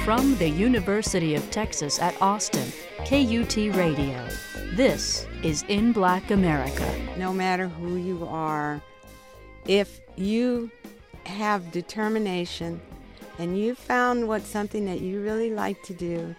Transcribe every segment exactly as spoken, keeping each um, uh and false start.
From the University of Texas at Austin, K U T Radio. This is In Black America. No matter who you are, if you have determination and you found what's something that you really like to do,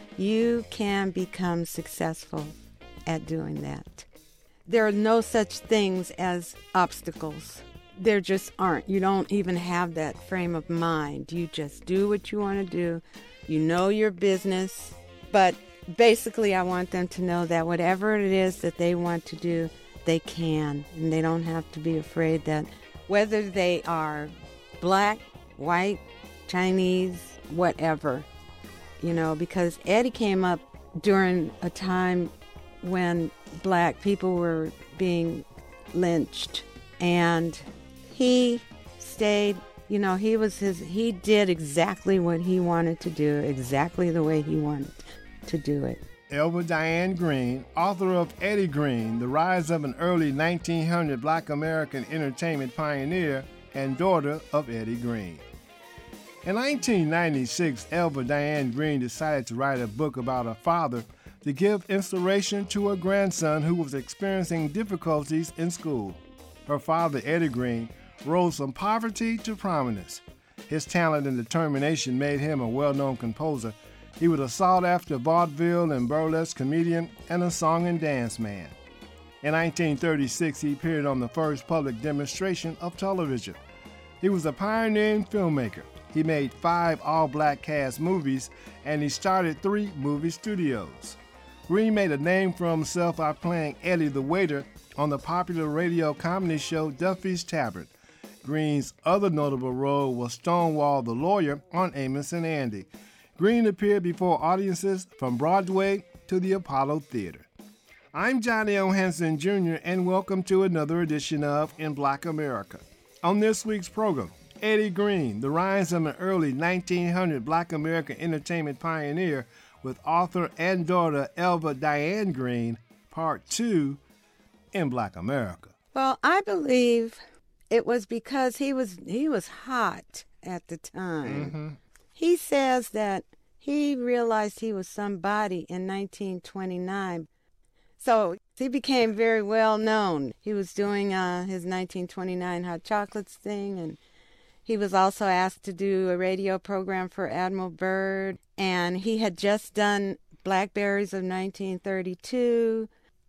you can become successful at doing that. There are no such things as obstacles. There just aren't. You don't even have that frame of mind. You just do what you want to do. You know your business. But basically, I want them to know that whatever it is that they want to do, they can. And they don't have to be afraid that whether they are black, white, Chinese, whatever, you know, because Eddie came up during a time when black people were being lynched, and he stayed, you know, he was his, he did exactly what he wanted to do, exactly the way he wanted to do it. Elva Diane Green, author of Eddie Green, The Rise of an Early nineteen hundred Black American Entertainment Pioneer, and daughter of Eddie Green. In nineteen ninety-six, Elva Diane Green decided to write a book about her father to give inspiration to her grandson who was experiencing difficulties in school. Her father, Eddie Green, rose from poverty to prominence. His talent and determination made him a well-known composer. He was a sought-after vaudeville and burlesque comedian and a song and dance man. In nineteen thirty-six, he appeared on the first public demonstration of television. He was a pioneering filmmaker. He made five all-black cast movies, and he started three movie studios. Green made a name for himself by playing Eddie the waiter on the popular radio comedy show Duffy's Tavern. Green's other notable role was Stonewall the lawyer on Amos and Andy. Green appeared before audiences from Broadway to the Apollo Theater. I'm Johnny O. Hanson, Junior, and welcome to another edition of In Black America. On this week's program, Eddie Green, The Rise of an Early nineteen hundred Black American Entertainment Pioneer, with author and daughter Elva Diane Green, Part two, In Black America. Well, I believe it was because he was he was hot at the time. Mm-hmm. He says that he realized he was somebody in nineteen twenty-nine. So he became very well known. He was doing uh, his nineteen twenty-nine Hot Chocolates thing, and he was also asked to do a radio program for Admiral Byrd, and he had just done Blackberries of nineteen thirty-two,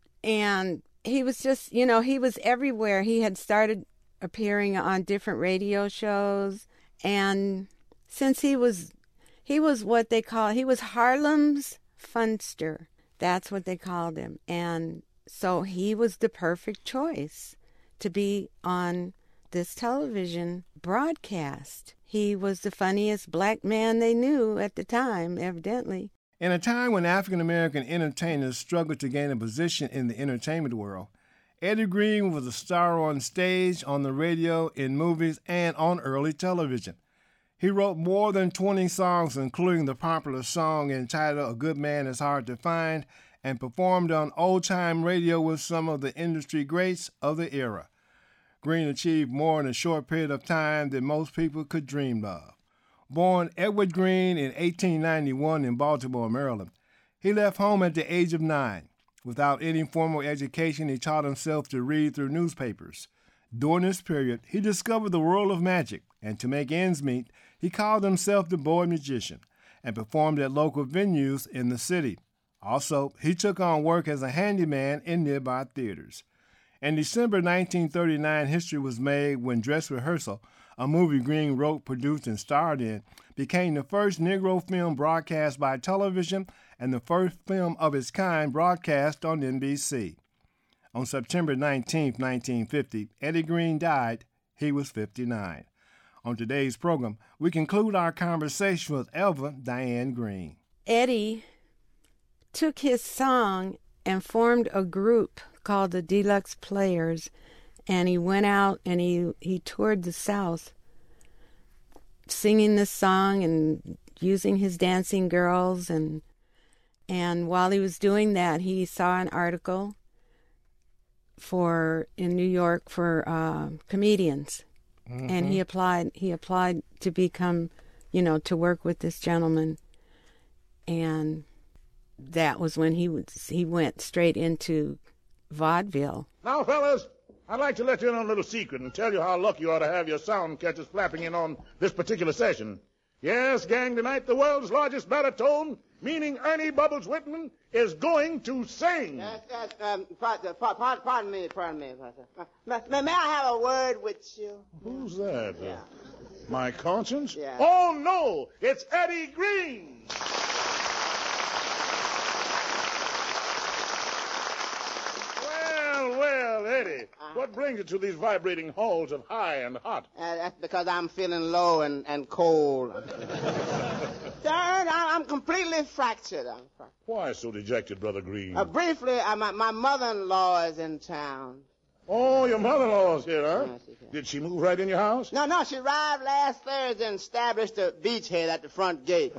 and he was just, you know, he was everywhere. He had started appearing on different radio shows, and since he was, he was what they call, he was Harlem's funster. That's what they called him, and so he was the perfect choice to be on this television broadcast. He was the funniest black man they knew at the time, evidently. In a time when African-American entertainers struggled to gain a position in the entertainment world, Eddie Green was a star on stage, on the radio, in movies, and on early television. He wrote more than twenty songs, including the popular song entitled A Good Man Is Hard to Find, and performed on old-time radio with some of the industry greats of the era. Green achieved more in a short period of time than most people could dream of. Born Edward Green in eighteen ninety-one in Baltimore, Maryland, he left home at the age of nine. Without any formal education, he taught himself to read through newspapers. During this period, he discovered the world of magic, and to make ends meet, he called himself the Boy Magician and performed at local venues in the city. Also, he took on work as a handyman in nearby theaters. In December nineteen thirty-nine, history was made when Dress Rehearsal, a movie Green wrote, produced, and starred in, became the first Negro film broadcast by television and the first film of its kind broadcast on N B C. On September nineteenth, nineteen fifty, Eddie Green died. He was fifty-nine. On today's program, we conclude our conversation with Elva Diane Green. Eddie took his song and formed a group called the Deluxe Players, and he went out and he, he toured the South singing this song and using his dancing girls, and and while he was doing that, he saw an article for in New York for uh, comedians, mm-hmm. and he applied he applied to become, you know, to work with this gentleman, and that was when he was, he went straight into vaudeville. Now, fellas, I'd like to let you in on a little secret and tell you how lucky you are to have your sound catchers flapping in on this particular session. Yes, gang, tonight the world's largest baritone, meaning Ernie Bubbles Whitman, is going to sing. Yes, yes, um, pardon, pardon, pardon me, pardon me. Uh, may, may I have a word with you? Who's that? Yeah. Uh, my conscience? Yeah. Oh, no, it's Eddie Green. Well, well, Eddie, uh-huh. What brings you to these vibrating halls of high and hot? Uh, that's because I'm feeling low and, and cold. Sir, I'm completely fractured. I'm fractured. Why so dejected, Brother Green? Uh, briefly, uh, my, my mother-in-law is in town. Oh, your mother-in-law's here, huh? Yes, she can. Did she move right in your house? No, no, she arrived last Thursday and established a beachhead at the front gate.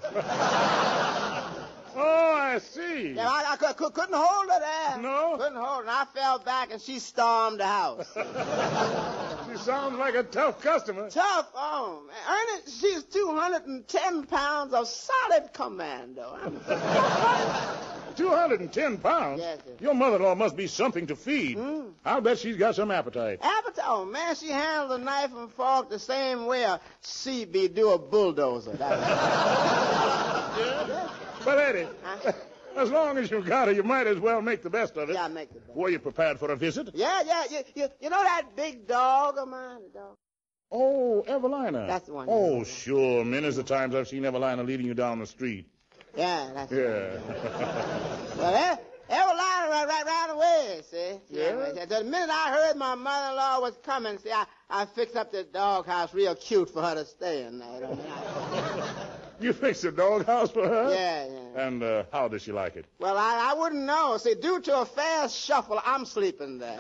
Oh, I see. Yeah, I, I could, could, couldn't hold her there. No? Couldn't hold her. And I fell back and she stormed the house. She sounds like a tough customer. Tough? Oh, man. Ernie, she's two hundred ten pounds of solid commando. two hundred ten pounds? Yes, sir. Your mother-in-law must be something to feed. Mm. I'll bet she's got some appetite. Appetite? Oh, man, she handles a knife and fork the same way a C B do a bulldozer. Yeah? But, Eddie, huh? As long as you've got her, you might as well make the best of it. Yeah, make the best. Were you prepared for a visit? Yeah, yeah. You, you, you know that big dog of mine? The dog? Oh, Evelina. That's the one. Oh, know. Sure. Many's the times I've seen Evelina leading you down the street. Yeah, that's Yeah. Well, eh, Evelina right, right, right away, see? Yeah? yeah? The minute I heard my mother-in-law was coming, see, I, I fixed up the doghouse real cute for her to stay in there. You know? You fixed a doghouse for her? Yeah, yeah. And uh, how does she like it? Well, I, I wouldn't know. See, due to a fast shuffle, I'm sleeping there.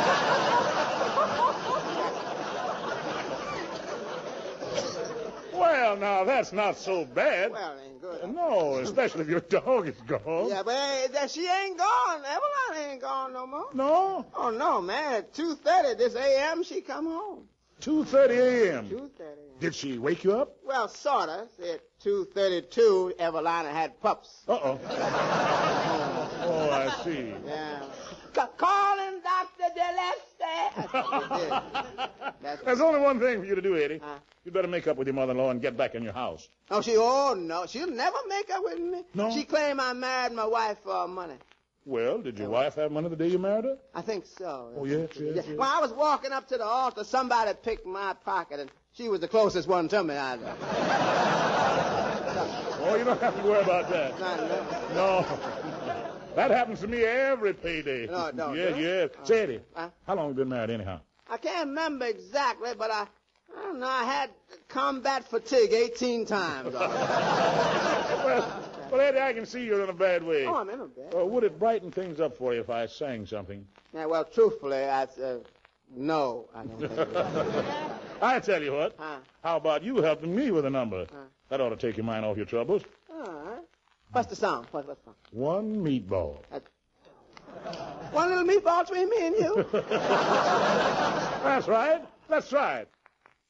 Well, now, that's not so bad. Well, it ain't good. No, especially if your dog is gone. Yeah, but uh, she ain't gone. Evelyn ain't gone no more. No? Oh, no, man. At two thirty this A M, she come home. two thirty a.m.? two thirty. Did she wake you up? Well, sort of. At two thirty-two, Evelina had pups. Uh-oh. Oh, I see. Yeah. C- calling Doctor Gillespie. That's There's only one thing for you to do, Eddie. Huh? You'd better make up with your mother-in-law and get back in your house. Oh, she, oh, no. She'll never make up with me. No? She claimed I married my wife for money. Well, did your wife have money the day you married her? I think so. Oh, yes, yes, yes. When I was walking up to the altar, somebody picked my pocket, and she was the closest one to me. I Oh, you don't have to worry about that. No, no. No. That happens to me every payday. No, no, Yeah, no. yeah. Uh, Say, Eddie, huh? how long have you been married anyhow? I can't remember exactly, but I, I don't know, I had combat fatigue eighteen times. well, well, Eddie, I can see you're in a bad way. Oh, I'm in a bad Uh, would it brighten things up for you if I sang something? Yeah, well, truthfully, I, uh, no, I don't think it is. I tell you what. Huh? How about you helping me with a number? Huh? That ought to take your mind off your troubles. All right. What's the song? What, what's the song? One meatball. That's... One little meatball between me and you? That's right. Let's try it.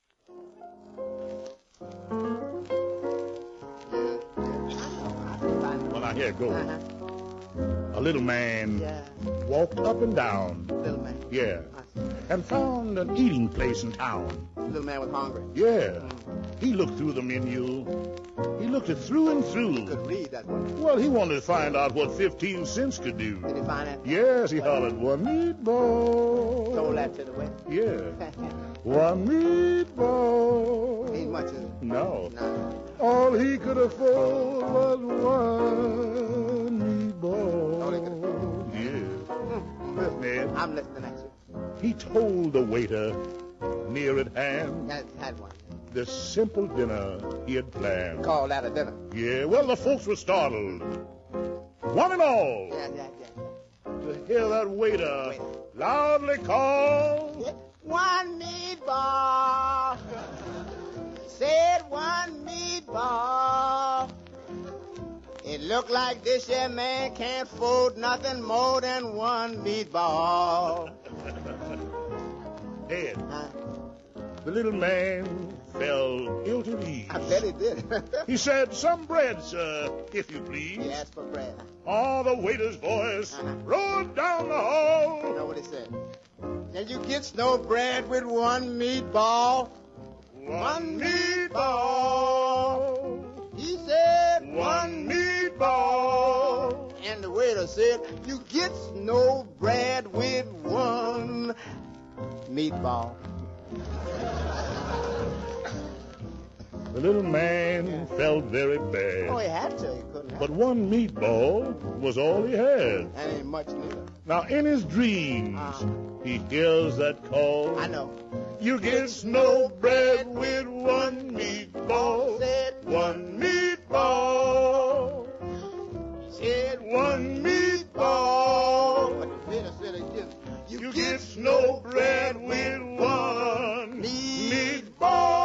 Well, now, here it goes. Uh-huh. A little man Yeah, walked up and down. little man. Yeah. I see. And found an eating place in town. Little man was hungry. Yeah. He looked through the menu. He looked it through and through. Could read that one. Well, he wanted to find out what fifteen cents could do. Did he find it? Yes, he hollered, one meatball. Told that to the way. Yeah. One meatball. Ain't much, is it? No. No. All he could afford was one meatball. All he could afford. Yeah. Mm-hmm. Listen, Ed. I'm listening at you. He told the waiter near at hand Had, had one. the simple dinner he had planned. Call that a dinner. Yeah, well, the folks were startled. One and all. Yeah, yeah, yeah. To hear that waiter Waiter. loudly call. Yeah. One meatball. Said one meatball. It looked like this here man can't afford nothing more than one meatball. Ed, Huh? the little man fell ill to ease. I bet he did. He said, "Some bread, sir, if you please." He asked for bread. Oh, the waiter's voice Uh-huh. roared down the hall. You know what he said? Can you get snow bread with one meatball? One meatball. He said, One meatball. and the waiter said, you get snow bread with one meatball. The little man felt very bad. Oh, he had to. He couldn't help But it. one meatball was all he had. And ain't much neither. Now, in his dreams, Uh. he hears that call. I know. You get snow bread with one meatball. Said One meatball. Said One meatball. But the waiter said again, you, You get snow bread with one meatball.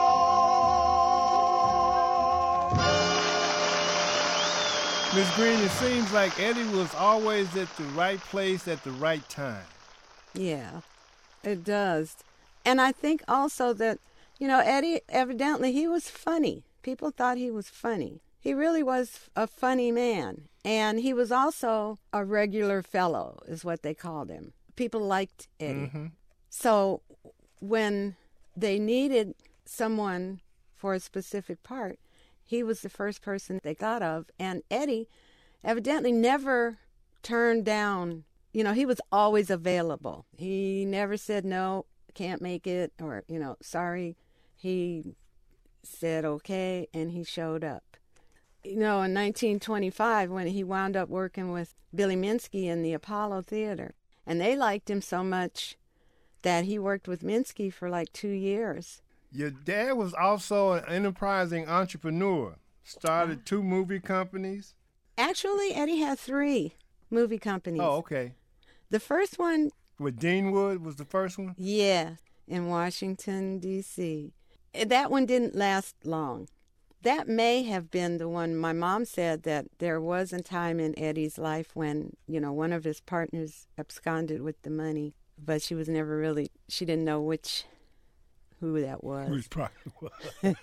Miss Green, it seems like Eddie was always at the right place at the right time. Yeah, it does. And I think also that, you know, Eddie, evidently he was funny. People thought he was funny. He really was a funny man. And he was also a regular fellow, is what they called him. People liked Eddie. Mm-hmm. So when they needed someone for a specific part, he was the first person they thought of. And Eddie evidently never turned down, you know, he was always available. He never said, no, can't make it, or, you know, sorry. He said okay, and he showed up. You know, in nineteen twenty-five, when he wound up working with Billy Minsky in the Apollo Theater, and they liked him so much that he worked with Minsky for like two years. Your dad was also an enterprising entrepreneur. Started two movie companies. Actually, Eddie had three movie companies. Oh, okay. The first one, With Deanwood was the first one? yeah, in Washington, D C That one didn't last long. That may have been the one. My mom said that there was a time in Eddie's life when, you know, one of his partners absconded with the money, but she was never really, she didn't know which, who that was. Who's probably was.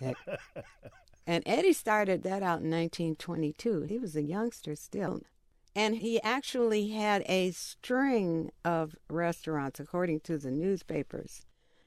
And Eddie started that out in nineteen twenty-two. He was a youngster still. And he actually had a string of restaurants, according to the newspapers.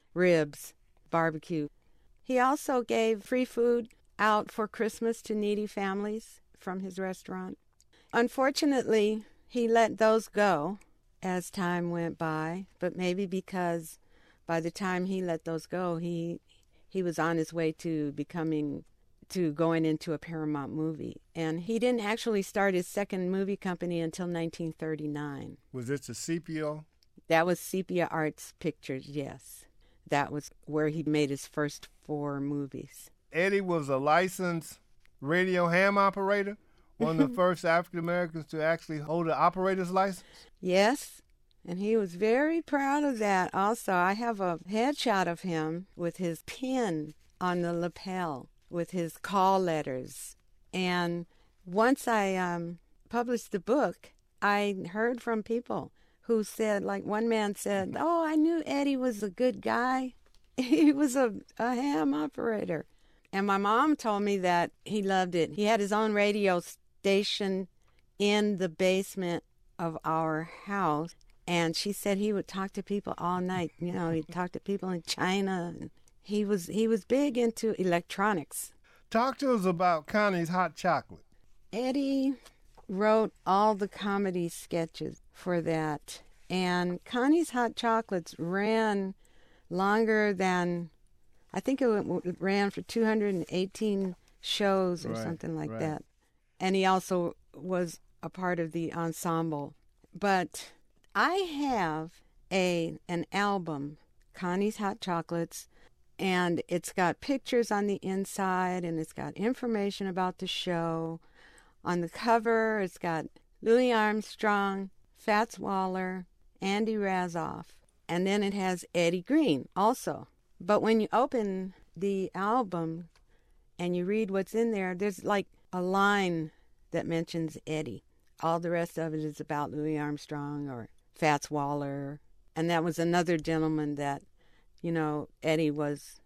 Ribs, barbecue. He also gave free food out for Christmas to needy families from his restaurant. Unfortunately, he let those go as time went by, but maybe because by the time he let those go, he he was on his way to becoming, to going into a Paramount movie. And he didn't actually start his second movie company until nineteen thirty-nine. Was this a Sepia? That was Sepia Arts Pictures, yes. That was where he made his first four movies. Eddie was a licensed radio ham operator, one of the first African Americans to actually hold an operator's license. Yes, and he was very proud of that also. I have a headshot of him with his pin on the lapel with his call letters. And once I um, published the book, I heard from people who said, like one man said, oh, I knew Eddie was a good guy. He was a, a ham operator. And my mom told me that he loved it. He had his own radio station in the basement of our house. And she said he would talk to people all night. You know, he'd talk to people in China. He was he was big into electronics. Talk to us about Connie's Hot Chocolate. Eddie wrote all the comedy sketches for that. And Connie's Hot Chocolates ran longer than, I think it ran for two hundred eighteen shows or Right, something like right. that. And he also was a part of the ensemble. But I have a an album, Connie's Hot Chocolates, and it's got pictures on the inside, and it's got information about the show. On the cover, it's got Louis Armstrong, Fats Waller, Andy Razoff, and then it has Eddie Green also. But when you open the album and you read what's in there, there's like a line that mentions Eddie. All the rest of it is about Louis Armstrong or Fats Waller. And that was another gentleman that, you know, Eddie was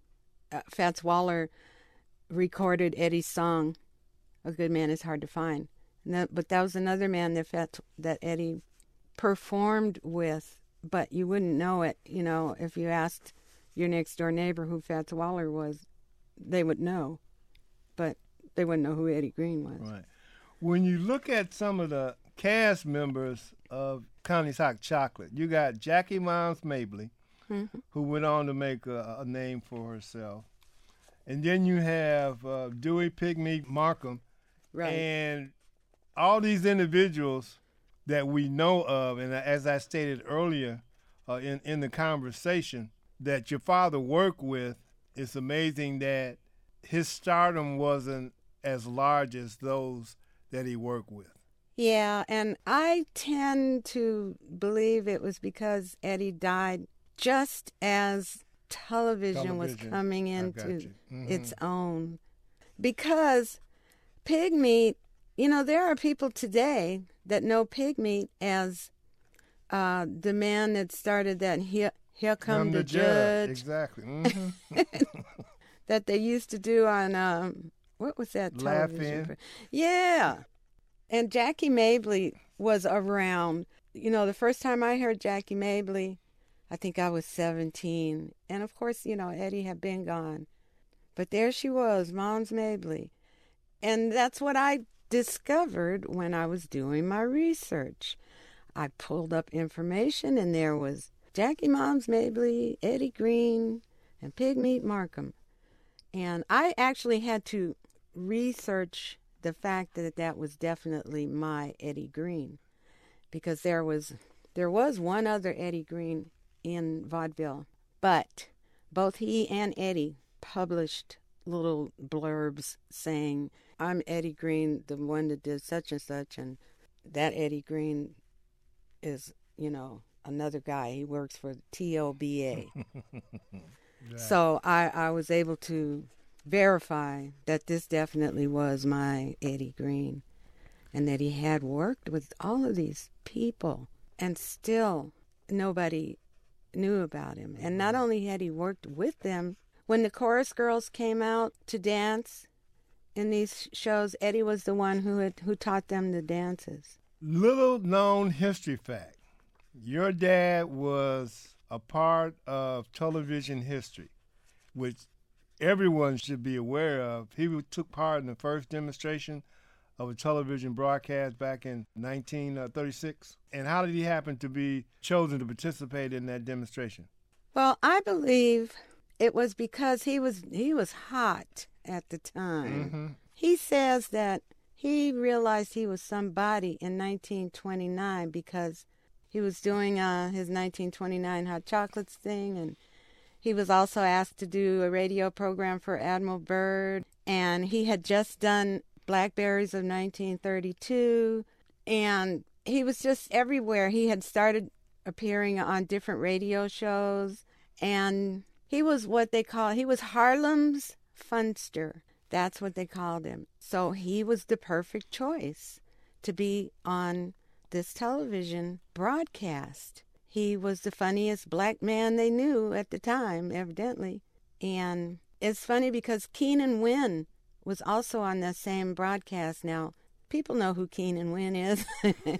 uh, Fats Waller recorded Eddie's song, "A Good Man Is Hard to Find." And that, but that was another man that Fats, that Eddie performed with, but you wouldn't know it. You know, if you asked your next door neighbor who Fats Waller was, they would know, but they wouldn't know who Eddie Green was. Right. When you look at some of the cast members of Connie's Hot Chocolate, you got Jackie Moms Mabley, mm-hmm. who went on to make a, a name for herself. And then you have uh, Dewey Pigmeat Markham. Right. And all these individuals that we know of, and as I stated earlier uh, in, in the conversation, that your father worked with, it's amazing that his stardom wasn't as large as those that he worked with. Yeah, and I tend to believe it was because Eddie died just as television, television. was coming into mm-hmm. its own. Because pig meat, you know, there are people today that know pig meat as uh, the man that started that Here, here Come I'm the, the Judge. judge. Exactly. Mm-hmm. That they used to do on, um, what was that television? Laugh-In. Yeah. And Jackie Mabley was around. You know, the first time I heard Jackie Mabley, I think I was seventeen. And, of course, you know, Eddie had been gone. But there she was, Moms Mabley. And that's what I discovered when I was doing my research. I pulled up information, and there was Jackie Moms Mabley, Eddie Green, and Pigmeat Markham. And I actually had to research the fact that that was definitely my Eddie Green, because there was there was one other Eddie Green in vaudeville, but both he and Eddie published little blurbs saying, "I'm Eddie Green, the one that did such and such, and that Eddie Green is, you know, another guy. He works for T O B A." Right. So I, I was able to verify that this definitely was my Eddie Green, and that he had worked with all of these people, and still nobody knew about him. And not only had he worked with them, when the chorus girls came out to dance in these shows, Eddie was the one who had, who taught them the dances. Little known history fact: your dad was a part of television history, which everyone should be aware of. He took part in the first demonstration of a television broadcast back in nineteen thirty-six. And how did he happen to be chosen to participate in that demonstration? Well, I believe it was because he was he was hot at the time. Mm-hmm. He says that he realized he was somebody in nineteen twenty-nine because he was doing uh, his nineteen twenty-nine Hot Chocolates thing, and he was also asked to do a radio program for Admiral Byrd, and he had just done Blackberries of nineteen thirty-two, and he was just everywhere. He had started appearing on different radio shows, and he was what they call, he was Harlem's funster. That's what they called him. So he was the perfect choice to be on this television broadcast. He was the funniest black man they knew at the time, evidently. And it's funny because Keenan Wynn was also on the same broadcast. Now, people know who Keenan Wynn is.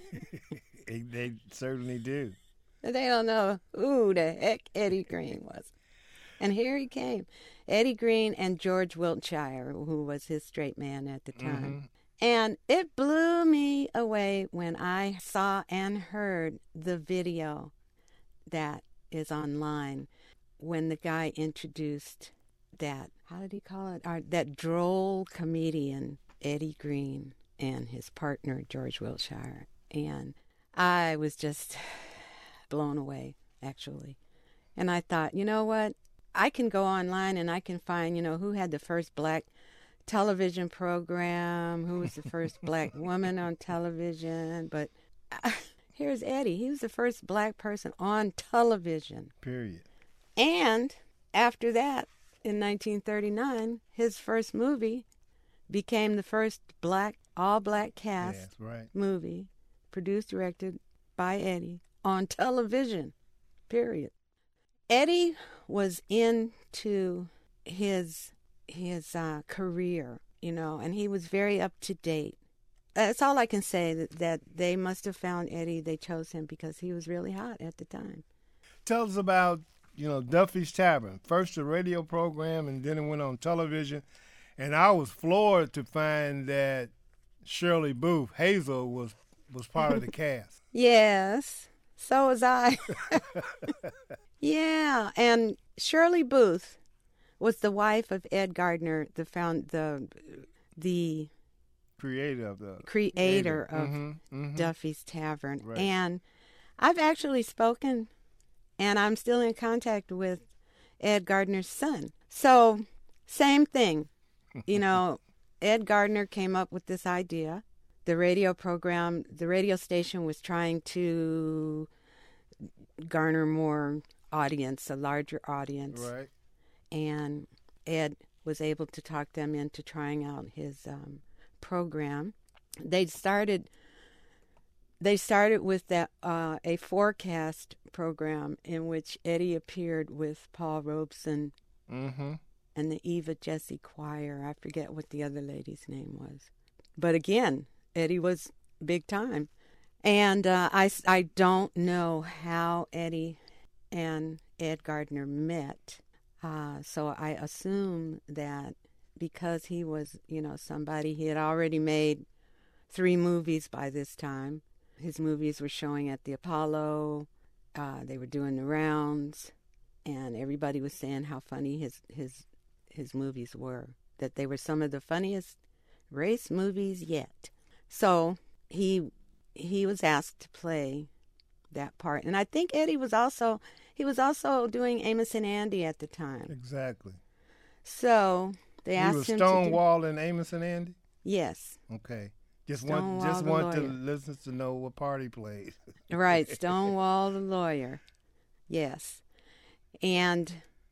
They certainly do. They don't know who the heck Eddie Green was. And here he came, Eddie Green and George Wiltshire, who was his straight man at the time. Mm-hmm. And it blew me away when I saw and heard the video that is online when the guy introduced that, how did he call it? Our, that droll comedian, Eddie Green, and his partner, George Wiltshire. And I was just blown away, actually. And I thought, you know what? I can go online and I can find, you know, who had the first black television program, who was the first black woman on television. But uh, here's Eddie. He was the first black person on television. Period. And after that, in nineteen thirty-nine, his first movie became the first black, all-black cast yeah, right. movie, produced, directed by Eddie, on television, period. Eddie was into his his uh, career, you know, and he was very up to date. That's all I can say, that, that they must have found Eddie. They chose him because he was really hot at the time. Tell us about, you know, Duffy's Tavern. First a radio program, and then it went on television. And I was floored to find that Shirley Booth, Hazel, was, was part of the cast. Yes, so was I. Yeah, and Shirley Booth was the wife of Ed Gardner, the found the the creator of the creator of mm-hmm, mm-hmm. Duffy's Tavern. Right. And I've actually spoken, and I'm still in contact with Ed Gardner's son. So, same thing. You know, Ed Gardner came up with this idea. The radio program, the radio station was trying to garner more audience, a larger audience. Right. And Ed was able to talk them into trying out his um, program. They started. They started with that uh, a forecast program in which Eddie appeared with Paul Robeson Mm-hmm. and the Eva Jesse Choir. I forget what the other lady's name was, but again, Eddie was big time. And uh, I I don't know how Eddie and Ed Gardner met. Uh, so I assume that because he was, you know, somebody, he had already made three movies by this time. His movies were showing at the Apollo. Uh, they were doing the rounds, and everybody was saying how funny his his his movies were. That they were some of the funniest race movies yet. So he he was asked to play that part, and I think Eddie was also he was also doing Amos and Andy at the time. Exactly. So they He asked was him Stonewall to do, and Amos and Andy. yes, Okay. Just Stonewall want just the want the lawyer. listeners to know what part he played. right, Stonewall the lawyer, yes, and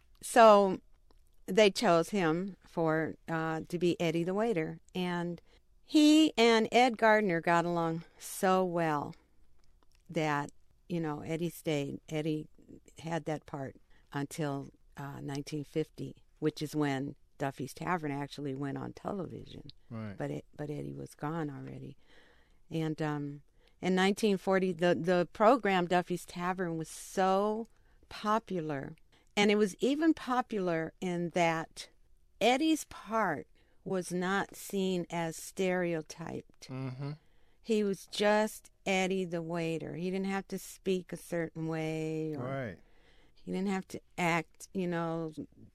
so they chose him for uh, to be Eddie the waiter, and he and Ed Gardner got along so well that, you know, Eddie stayed. Eddie had that part until uh, nineteen fifty, which is when Duffy's Tavern actually went on television. Right. But it, but Eddie was gone already. And um, in nineteen forty, the, the program Duffy's Tavern was so popular. And it was even popular in that Eddie's part was not seen as stereotyped. Mm-hmm. He was just Eddie the waiter. He didn't have to speak a certain way. Or Right. he didn't have to act, you know,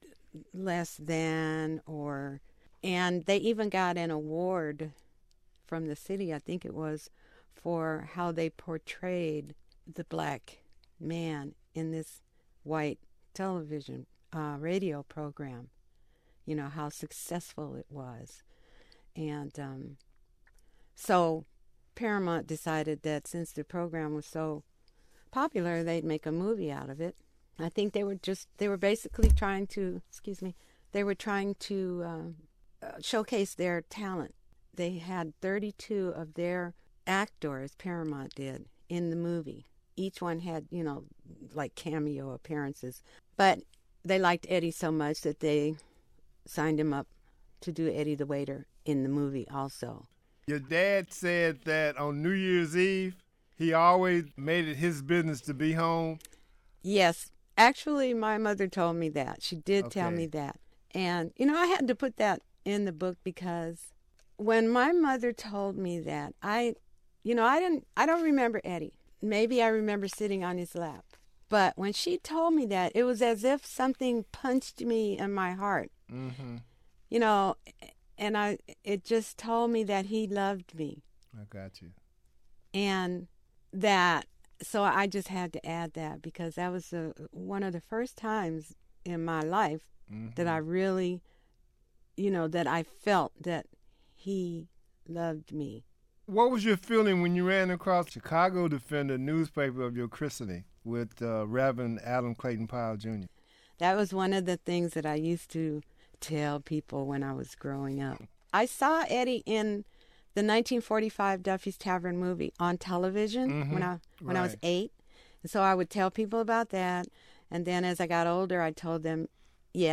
less than or... And they even got an award from the city, I think it was, for how they portrayed the black man in this white television uh, radio program. You know, how successful it was. And um, so Paramount decided that since the program was so popular, they'd make a movie out of it. I think they were just, they were basically trying to, excuse me, they were trying to uh, uh, showcase their talent. They had thirty-two of their actors, Paramount did, in the movie. Each one had, you know, like cameo appearances. But they liked Eddie so much that they signed him up to do Eddie the waiter in the movie also. Your dad said that on New Year's Eve, he always made it his business to be home. Yes. Actually, my mother told me that. She did Okay. tell me that. And, you know, I had to put that in the book because when my mother told me that, I, you know, I didn't, I don't remember Eddie. Maybe I remember sitting on his lap. But when she told me that, it was as if something punched me in my heart. Mm-hmm. You know, and I, it just told me that he loved me. I got you. And that, so I just had to add that because that was a, one of the first times in my life Mm-hmm. that I really, you know, that I felt that he loved me. What was your feeling when you ran across Chicago Defender newspaper of your christening with uh, Reverend Adam Clayton Powell Junior? That was one of the things that I used to tell people when I was growing up. I saw Eddie in the nineteen forty-five Duffy's Tavern movie on television Mm-hmm. when I when I was Right. eight. And so I would tell people about that. And then as I got older, I told them, yes,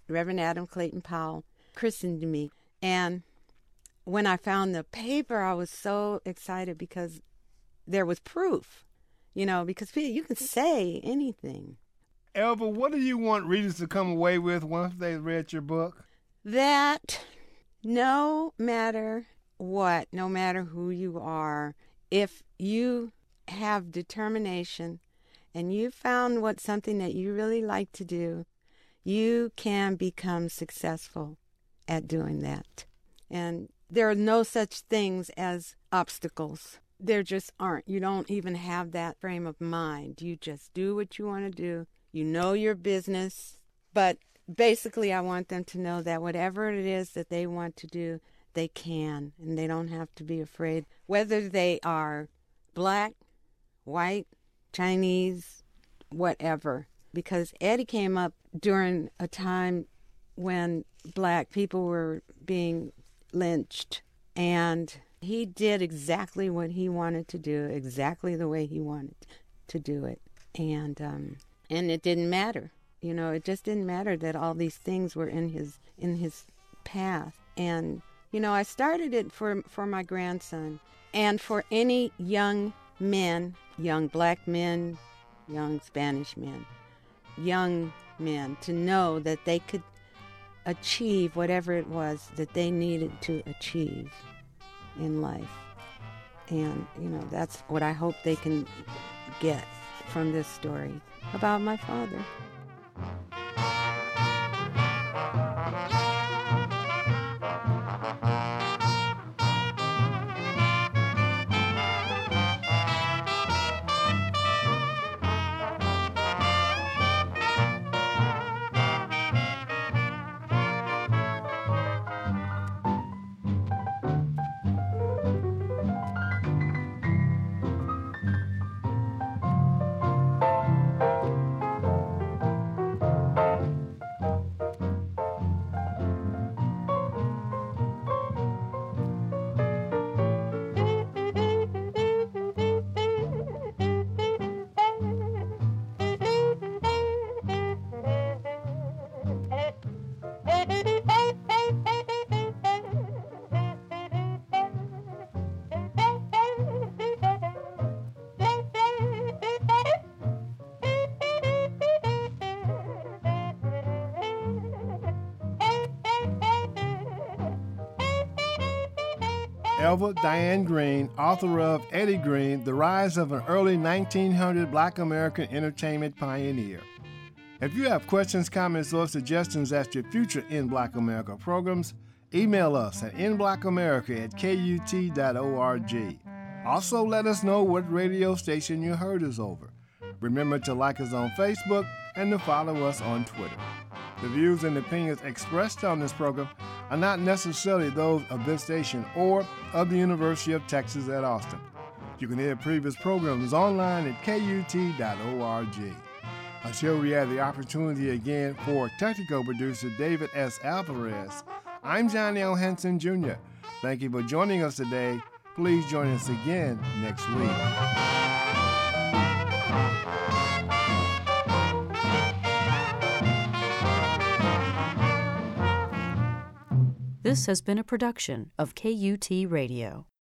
Reverend Adam Clayton Powell christened me. And when I found the paper, I was so excited because there was proof, you know, because you can say anything. Elva, what do you want readers to come away with once they've read your book? That no matter what, no matter who you are, if you have determination and you found what something that you really like to do, you can become successful at doing that. And there are no such things as obstacles. There just aren't. You don't even have that frame of mind. You just do what you want to do. You know your business. But basically, I want them to know that whatever it is that they want to do, they can. And they don't have to be afraid. Whether they are black, white, Chinese, whatever. Because Eddie came up during a time when black people were being lynched. And he did exactly what he wanted to do, exactly the way he wanted to do it. And um, and it didn't matter. You know, it just didn't matter that all these things were in his in his path. And, you know, I started it for, for my grandson and for any young men, young black men, young Spanish men, young men, to know that they could achieve whatever it was that they needed to achieve in life. And, you know, that's what I hope they can get from this story about my father. Elva Diane Green, author of Eddie Green, The Rise of an Early nineteen hundred Black American Entertainment Pioneer. If you have questions, comments, or suggestions as to future In Black America programs, email us at in black america at k u t dot org. Also, let us know what radio station you heard us over. Remember to like us on Facebook and to follow us on Twitter. The views and opinions expressed on this program are not necessarily those of this station or of the University of Texas at Austin. You can hear previous programs online at k u t dot org. Until we have the opportunity again for technical producer David S. Alvarez, I'm John L. Henson, Junior Thank you for joining us today. Please join us again next week. This has been a production of K U T Radio.